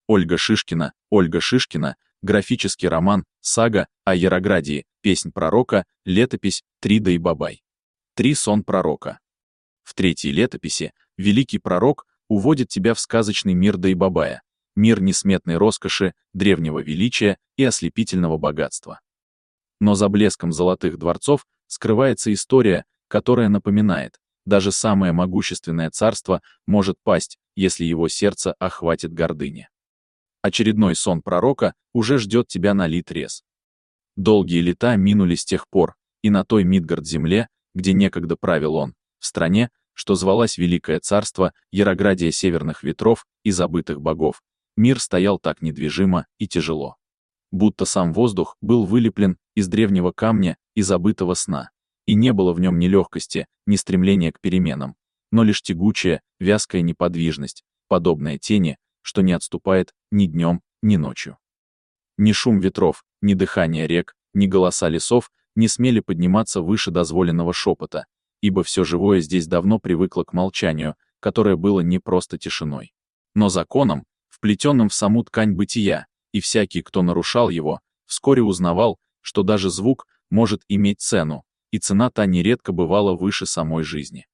Ольга Шишкина, графический роман, сага о Яроградии, песнь пророка, летопись Трида и Бабай. 3. Сон пророка. В 3-й летописи великий пророк уводит тебя в сказочный мир Дайбабая, мир несметной роскоши, древнего величия и ослепительного богатства. Но за блеском золотых дворцов скрывается история, которая напоминает, даже самое могущественное царство может пасть, если его сердце охватит гордыня. Очередной сон пророка уже ждет тебя на Литрес. Долгие лета минули с тех пор, и на той Мидгард-земле, где некогда правил он, в стране, что звалась Великое Царство, Яроградия северных ветров и забытых богов, мир стоял так недвижимо и тяжело. Будто сам воздух был вылеплен из древнего камня и забытого сна, и не было в нем ни легкости, ни стремления к переменам, но лишь тягучая, вязкая неподвижность, подобная тени, что не отступает ни днем, ни ночью. Ни шум ветров, ни дыхание рек, ни голоса лесов не смели подниматься выше дозволенного шепота, ибо все живое здесь давно привыкло к молчанию, которое было не просто тишиной, но законом, вплетенным в саму ткань бытия, и всякий, кто нарушал его, вскоре узнавал, что даже звук может иметь цену, и цена та нередко бывала выше самой жизни.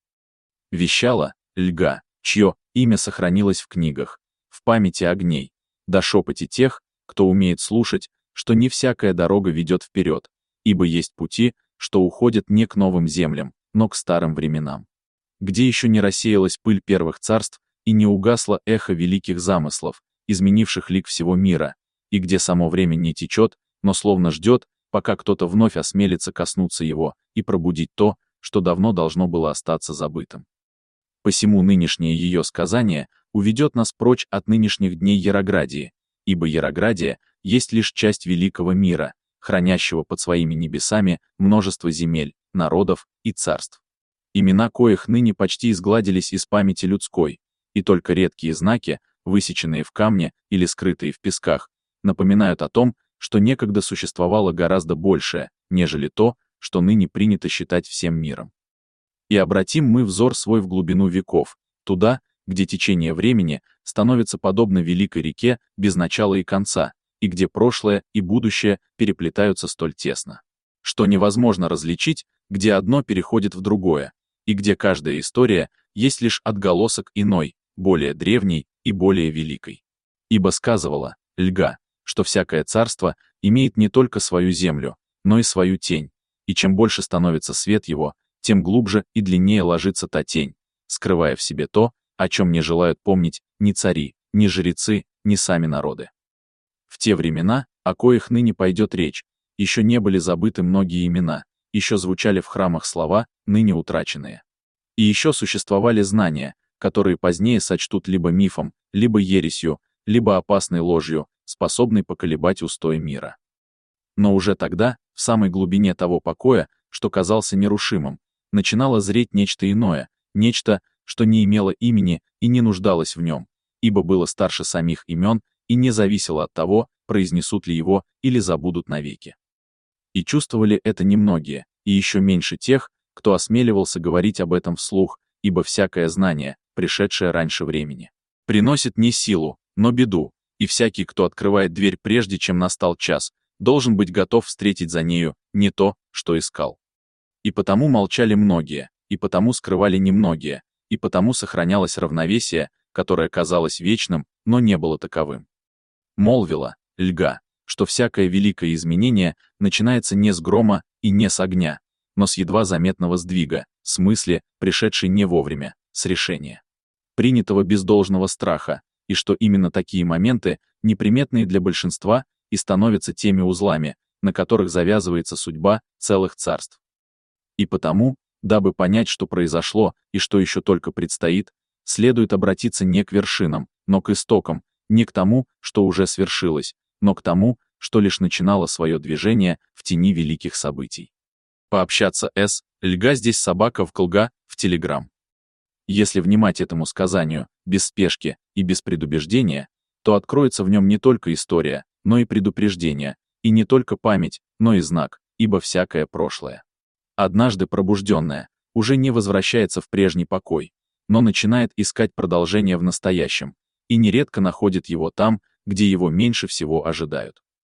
Вещала Льга, чье имя сохранилось в книгах, в памяти огней, да шепоте тех, кто умеет слушать, что не всякая дорога ведет вперед, ибо есть пути, что уходят не к новым землям, но к старым временам, где еще не рассеялась пыль первых царств и не угасло эхо великих замыслов, изменивших лик всего мира, и где само время не течет, но словно ждет, пока кто-то вновь осмелится коснуться его и пробудить то, что давно должно было остаться забытым. Посему нынешнее ее сказание уведет нас прочь от нынешних дней Яроградии, ибо Яроградия есть лишь часть великого мира, хранящего под своими небесами множество земель, народов и царств, имена коих ныне почти изгладились из памяти людской, и только редкие знаки, высеченные в камне или скрытые в песках, напоминают о том, что некогда существовало гораздо большее, нежели то, что ныне принято считать всем миром. И обратим мы взор свой в глубину веков, туда, где течение времени становится подобно великой реке без начала и конца, и где прошлое и будущее переплетаются столь тесно, что невозможно различить, где одно переходит в другое, и где каждая история есть лишь отголосок иной, более древней и более великой. Ибо сказывала Льга, что всякое царство имеет не только свою землю, но и свою тень, и чем больше становится свет его, тем глубже и длиннее ложится та тень, скрывая в себе то, о чем не желают помнить ни цари, ни жрецы, ни сами народы. В те времена, о коих ныне пойдет речь, еще не были забыты многие имена, еще звучали в храмах слова, ныне утраченные. И еще существовали знания, которые позднее сочтут либо мифом, либо ересью, либо опасной ложью, способной поколебать устои мира. Но уже тогда, в самой глубине того покоя, что казался нерушимым, начинало зреть нечто иное, нечто, что не имело имени и не нуждалось в нем, ибо было старше самих имен и не зависело от того, произнесут ли его или забудут навеки. И чувствовали это немногие, и еще меньше тех, кто осмеливался говорить об этом вслух, ибо всякое знание, пришедшее раньше времени, приносит не силу, но беду, и всякий, кто открывает дверь прежде, чем настал час, должен быть готов встретить за нею не то, что искал. И потому молчали многие, и потому скрывали немногие, и потому сохранялось равновесие, которое казалось вечным, но не было таковым. Молвила Льга, что всякое великое изменение начинается не с грома и не с огня, но с едва заметного сдвига, с мысли, пришедшей не вовремя, с решения, принятого без должного страха, и что именно такие моменты, неприметные для большинства, и становятся теми узлами, на которых завязывается судьба целых царств. И потому, дабы понять, что произошло и что еще только предстоит, следует обратиться не к вершинам, но к истокам, не к тому, что уже свершилось, но к тому, что лишь начинало свое движение в тени великих событий. Пообщаться с Льга здесь собака в колга в Телеграм. Если внимать этому сказанию, без спешки и без предубеждения, то откроется в нем не только история, но и предупреждение, и не только память, но и знак, ибо всякое прошлое, однажды пробужденное, уже не возвращается в прежний покой, но начинает искать продолжение в настоящем, и нередко находит его там, где его меньше всего ожидают.